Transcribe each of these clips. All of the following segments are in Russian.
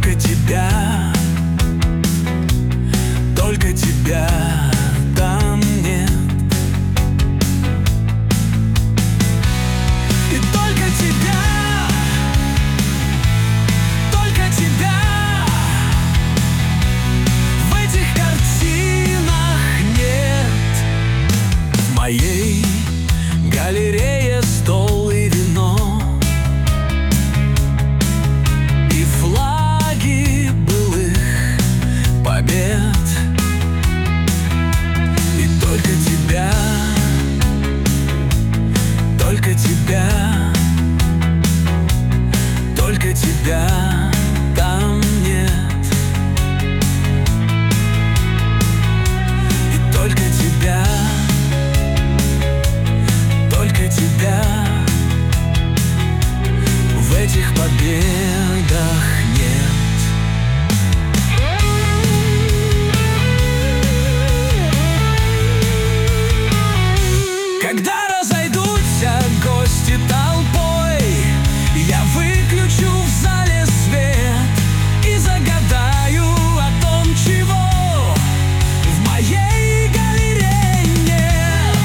только тебя, только тебя там нет. И только тебя, только тебя в этих картинах нет. В моей галерее стол и вино, и флаги былых побед. И только тебя, только тебя, только тебя там нет. И только тебя, только тебя в этих победах нет. Когда разойдутся гости толпой, я выключу в зале свет и загадаю о том, чего в моей галерее нет.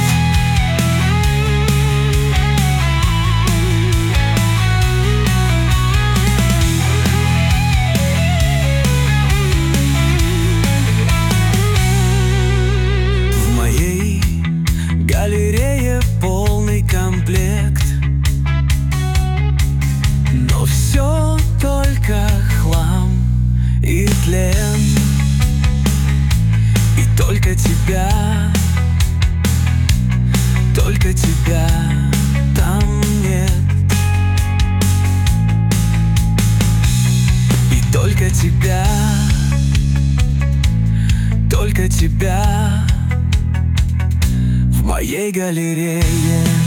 В моей галерее полный комплект, но все только хлам и тлен. И только тебя, только тебя там нет. И только тебя, только тебя в моей галерее